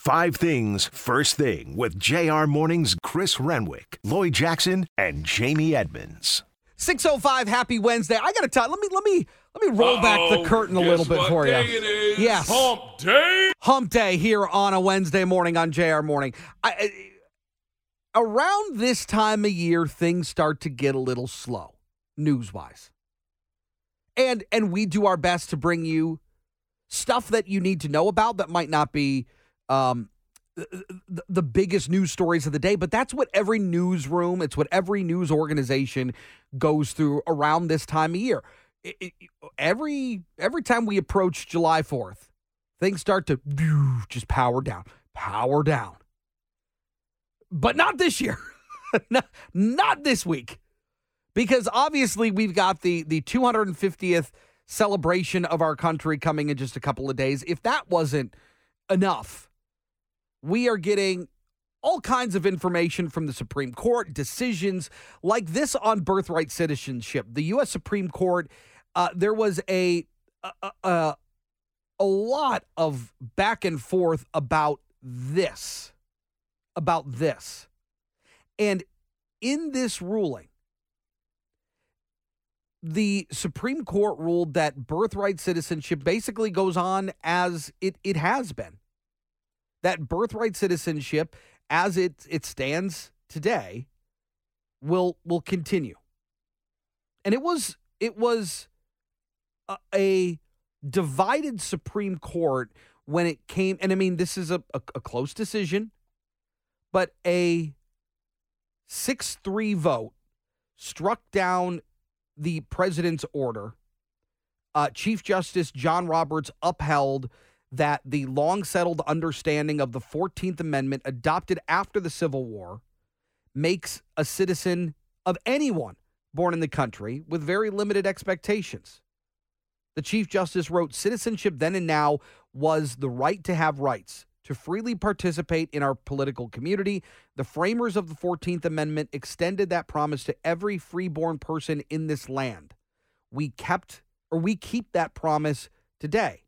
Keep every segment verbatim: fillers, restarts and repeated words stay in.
Five things first thing with J R Morning's Chris Renwick, Lloyd Jackson, and Jamie Edmonds. six oh five, happy Wednesday. I got to tell let me let me let me roll Uh-oh. back the curtain a Guess little bit what for day you. It is? Yes. Hump Day. Hump Day here on a Wednesday morning on J R Morning. I, I, around this time of year, things start to get a little slow, news-wise. And and we do our best to bring you stuff that you need to know about that might not be um, the, the biggest news stories of the day, but that's what every newsroom, it's what every news organization goes through around this time of year. It, it, every every time we approach July fourth, things start to just power down, power down. But not this year, not, not this week, because obviously we've got the, the two hundred fiftieth celebration of our country coming in just a couple of days. If that wasn't enough, we are getting all kinds of information from the Supreme Court, decisions like this on birthright citizenship. The U S Supreme Court, uh, there was a, a, a, a lot of back and forth about this, about this. And in this ruling, the Supreme Court ruled that birthright citizenship basically goes on as it, it has been. That birthright citizenship, as it, it stands today, will will continue. And it was it was a, a divided Supreme Court when it came, and I mean, this is a, a, a close decision, but a six three vote struck down the president's order. Uh, Chief Justice John Roberts upheld that the long-settled understanding of the fourteenth Amendment adopted after the Civil War makes a citizen of anyone born in the country with very limited expectations. The Chief Justice wrote, "Citizenship then and now was the right to have rights, to freely participate in our political community. The framers of the fourteenth Amendment extended that promise to every freeborn person in this land. We kept, or we keep that promise today."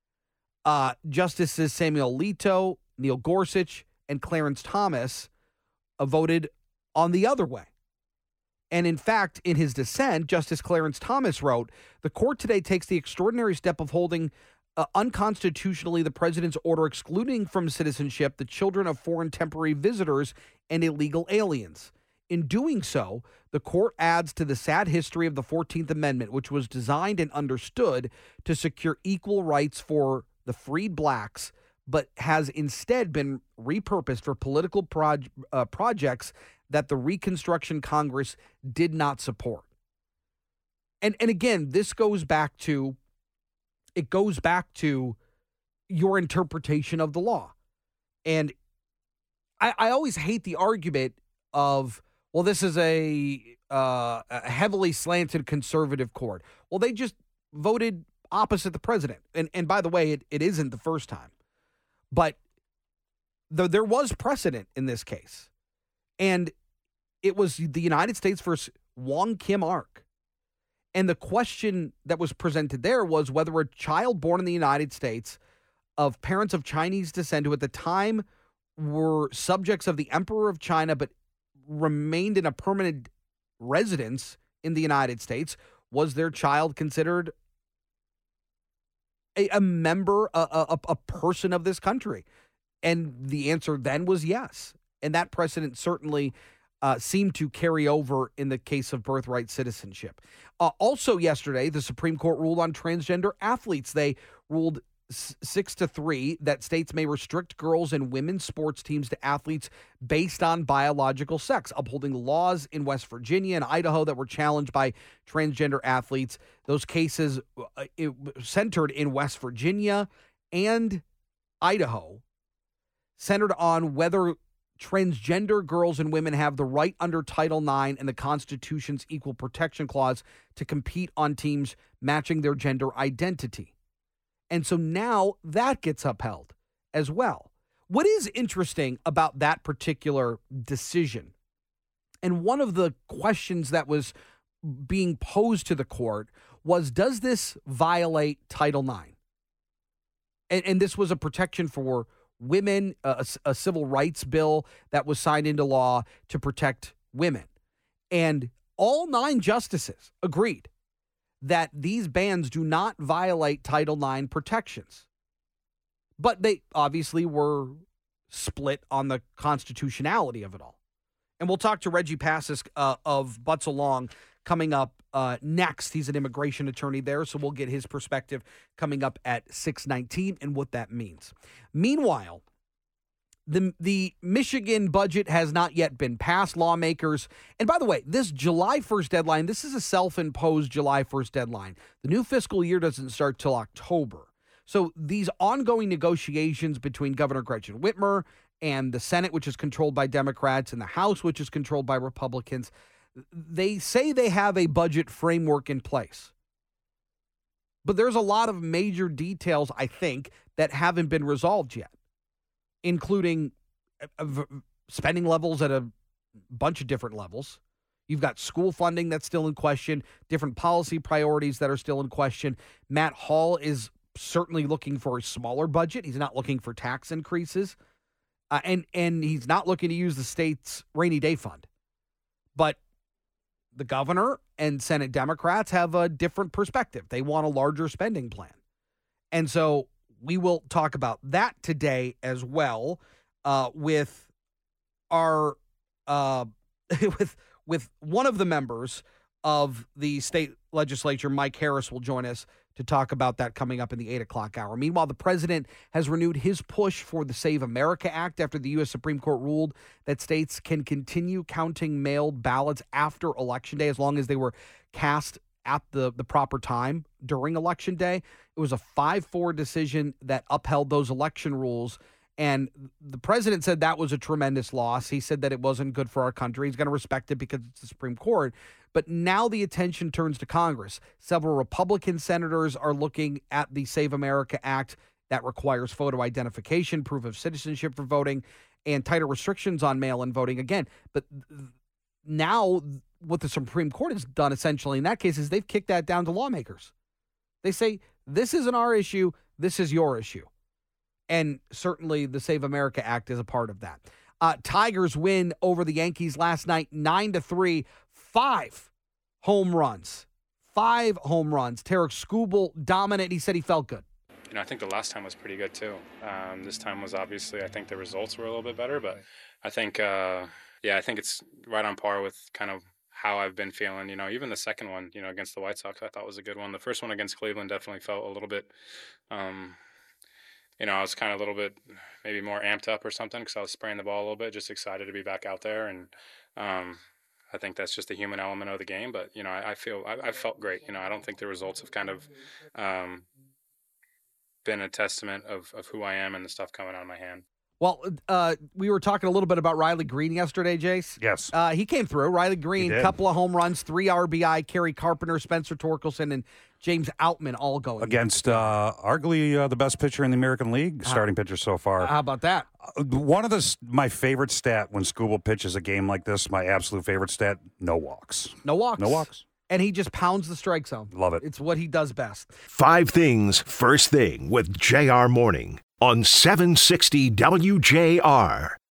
Uh, Justices Samuel Alito, Neil Gorsuch, and Clarence Thomas uh, voted on the other way. And in fact, in his dissent, Justice Clarence Thomas wrote, "The court today takes the extraordinary step of holding uh, unconstitutionally the president's order excluding from citizenship the children of foreign temporary visitors and illegal aliens. In doing so, the court adds to the sad history of the fourteenth Amendment, which was designed and understood to secure equal rights for the freed blacks, but has instead been repurposed for political proj- uh, projects that the Reconstruction Congress did not support." And and again, this goes back to, it goes back to your interpretation of the law. And I, I always hate the argument of, well, this is a, uh, a heavily slanted conservative court. Well, they just voted opposite the president. And and by the way, it, it isn't the first time. But the, there was precedent in this case. And it was the United States versus Wong Kim Ark. And the question that was presented there was whether a child born in the United States of parents of Chinese descent who at the time were subjects of the Emperor of China but remained in a permanent residence in the United States, was their child considered a, a member, a, a, a person of this country? And the answer then was yes. And that precedent certainly uh, seemed to carry over in the case of birthright citizenship. Uh, also yesterday, the Supreme Court ruled on transgender athletes. They ruled s- six to three that states may restrict girls and women's sports teams to athletes based on biological sex, upholding laws in West Virginia and Idaho that were challenged by transgender athletes. Those cases uh, it, centered in West Virginia and Idaho, centered on whether transgender girls and women have the right under Title nine and the Constitution's Equal Protection Clause to compete on teams matching their gender identity. And so now that gets upheld as well. What is interesting about that particular decision, and one of the questions that was being posed to the court was, does this violate Title nine? And, and this was a protection for women, a, a civil rights bill that was signed into law to protect women. And all nine justices agreed that these bans do not violate Title nine protections. But they obviously were split on the constitutionality of it all. And we'll talk to Reggie Passis uh, of Butts Along coming up uh, next. He's an immigration attorney there, so we'll get his perspective coming up at six nineteen and what that means. Meanwhile, the the Michigan budget has not yet been passed. Lawmakers, and by the way, this July first deadline, this is a self-imposed July first deadline. The new fiscal year doesn't start till October. So these ongoing negotiations between Governor Gretchen Whitmer and the Senate, which is controlled by Democrats, and the House, which is controlled by Republicans, they say they have a budget framework in place. But there's a lot of major details, I think, that haven't been resolved yet, including spending levels at a bunch of different levels. You've got school funding that's still in question, different policy priorities that are still in question. Matt Hall is certainly looking for a smaller budget. He's not looking for tax increases. Uh, and, and he's not looking to use the state's rainy day fund. But the governor and Senate Democrats have a different perspective. They want a larger spending plan. And so we will talk about that today as well uh, with our uh, with with one of the members of the state legislature. Mike Harris will join us to talk about that coming up in the eight o'clock hour. Meanwhile, the president has renewed his push for the Save America Act after the U S Supreme Court ruled that states can continue counting mailed ballots after Election Day as long as they were cast at the, the proper time during Election Day. It was a five four decision that upheld those election rules. And the president said that was a tremendous loss. He said that it wasn't good for our country. He's going to respect it because it's the Supreme Court. But now the attention turns to Congress. Several Republican senators are looking at the Save America Act that requires photo identification, proof of citizenship for voting, and tighter restrictions on mail-in voting again. But now what the Supreme Court has done essentially in that case is they've kicked that down to lawmakers. They say, this isn't our issue, this is your issue. And certainly the Save America Act is a part of that. Uh, Tigers win over the Yankees last night, nine to three, five home runs. Five home runs. Tarek Skubal dominant. He said he felt good. You know, I think the last time was pretty good too. Um, this time was obviously, I think the results were a little bit better, but I think, uh, yeah, I think it's right on par with kind of how I've been feeling. You know, even the second one, you know, against the White Sox, I thought was a good one. The first one against Cleveland definitely felt a little bit, um, you know, I was kind of a little bit maybe more amped up or something because I was spraying the ball a little bit, just excited to be back out there. And um, I think that's just the human element of the game. But, you know, I, I feel I, I felt great. You know, I don't think the results have kind of um, been a testament of, of who I am and the stuff coming out of my hand. Well, uh, we were talking a little bit about Riley Green yesterday, Jace. Yes. Uh, he came through. Riley Green, a couple of home runs, three R B I, Kerry Carpenter, Spencer Torkelson, and James Outman all going. Against uh, arguably uh, the best pitcher in the American League, starting pitcher so far. How about that? Uh, one of the my favorite stat when Skubal pitches a game like this, my absolute favorite stat, no walks. No walks. No walks. And he just pounds the strike zone. Love it. It's what he does best. Five Things First Thing with J R Morning on seven sixty W J R.